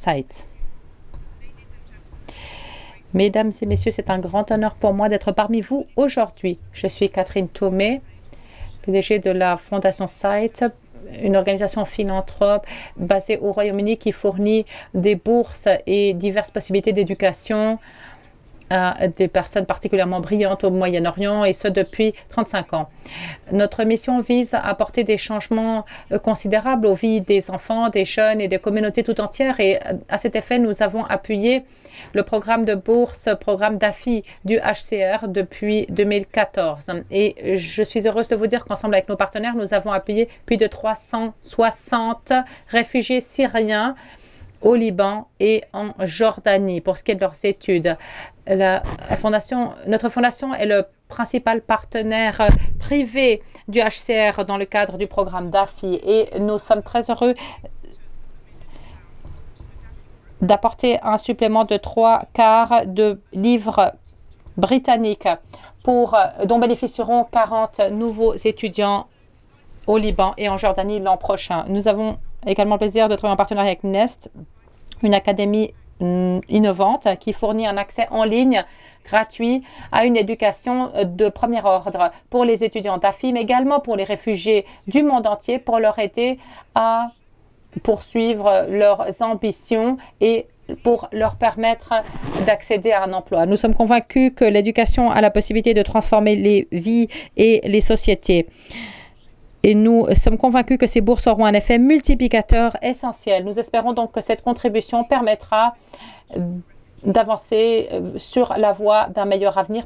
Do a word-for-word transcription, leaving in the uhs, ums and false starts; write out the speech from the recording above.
Site. Mesdames et messieurs, c'est un grand honneur pour moi d'être parmi vous aujourd'hui. Je suis Catherine Thomé, P D G de la Fondation Site, une organisation philanthrope basée au Royaume-Uni qui fournit des bourses et diverses possibilités d'éducation à des personnes particulièrement brillantes au Moyen-Orient, et ce depuis trente-cinq ans. Notre mission vise à apporter des changements considérables aux vies des enfants, des jeunes et des communautés tout entières. Et à cet effet, nous avons appuyé le programme de bourse, programme d'A F I du H C R depuis deux mille quatorze. Et je suis heureuse de vous dire qu'ensemble avec nos partenaires, nous avons appuyé plus de trois cent soixante réfugiés syriens au Liban et en Jordanie pour ce qui est de leurs études. La fondation, notre fondation est le principal partenaire privé du H C R dans le cadre du programme d'A F I, et nous sommes très heureux d'apporter un supplément de trois quarts de livres britanniques pour, dont bénéficieront quarante nouveaux étudiants au Liban et en Jordanie l'an prochain. Nous avons également le plaisir de travailler en partenariat avec Nest, une académie innovante qui fournit un accès en ligne gratuit à une éducation de premier ordre pour les étudiants d'A F I, mais également pour les réfugiés du monde entier, pour leur aider à poursuivre leurs ambitions et pour leur permettre d'accéder à un emploi. Nous sommes convaincus que l'éducation a la possibilité de transformer les vies et les sociétés. Et nous sommes convaincus que ces bourses auront un effet multiplicateur essentiel. Nous espérons donc que cette contribution permettra d'avancer sur la voie d'un meilleur avenir